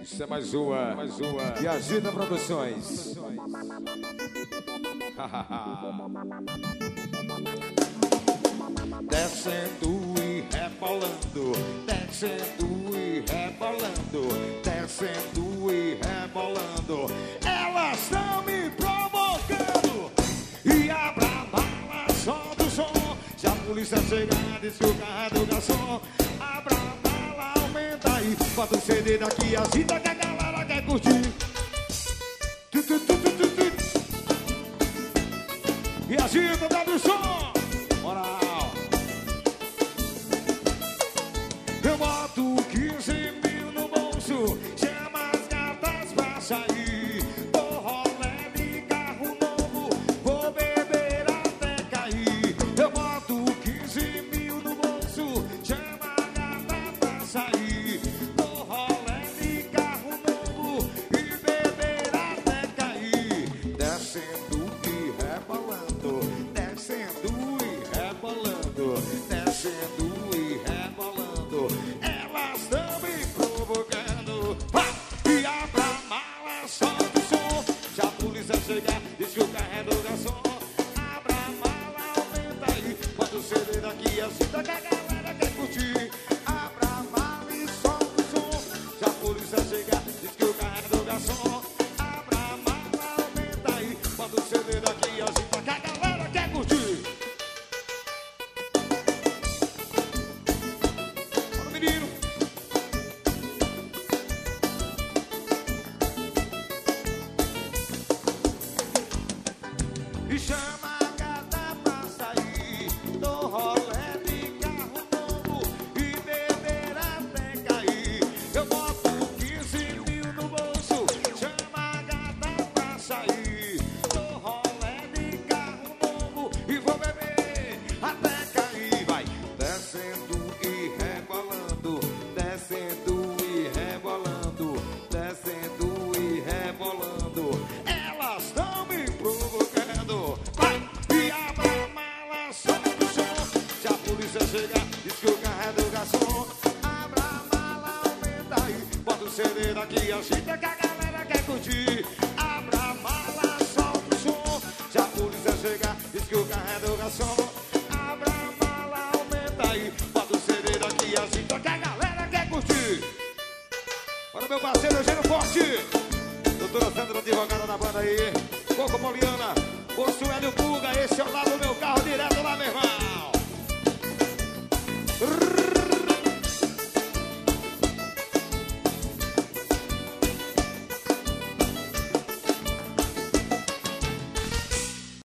Isso é mais uma. E Agita Produções. Descendo e rebolando, descendo e rebolando, descendo e rebolando. Elas estão me provocando. E abra a bala, solta o som. Se a polícia chegar, diz que o carro é do garçom. Abra a bala, aumenta aí. Bota o CD daqui, agita que a galera quer curtir. E agita, dá do som. Moral. Eu boto 15 mil no bolso, chama as gatas pra sair. Dou rolé de carro novo, vou beber até cair. Eu boto 15 mil no bolso, chama a gata pra sair. Dou rolé de carro novo e beber até cair. Descendo e rebolando, descendo e rebolando, descendo e rebolando. Elas estão me provocando. E abra a mala, solta o som. Se a polícia chegar, diz que o carro é do garçom. Abra a mala, aumenta aí. Bota o CD daqui, agita que a galera quer curtir. Abra a mala e solta o som. Se a polícia chegar, diz que o carro é do garçom. Abra a mala, aumenta aí. Bota o CD daqui, agita que a galera quer curtir. Bora, menino. E chama a gata pra sair. Dou rolé de carro novo e beber até cair. Eu boto 15 mil no bolso, chama a gata pra sair. Dou rolé de carro novo e vou beber até cair. Vai descendo e rebolando, descendo e rebolando, descendo e rebolando. Elas estão me provocando. Vai e abra a mala, solta o som. Se a polícia chegar, diz que o carro é do garçom. Abra a mala, aumenta aí. Bota o CD daqui, agita que a galera quer curtir. Abra a mala, solta o som. Se a polícia chegar, diz que o carro é do garçom. Abra a mala, aumenta aí. Bota o CD daqui, agita que a galera quer curtir. Para meu parceiro Eugênio Forte, doutora Sandra, advogada da banda aí. Coco Poliana, o Suélio Puga, esse é o lado do meu carro direto lá, meu irmão.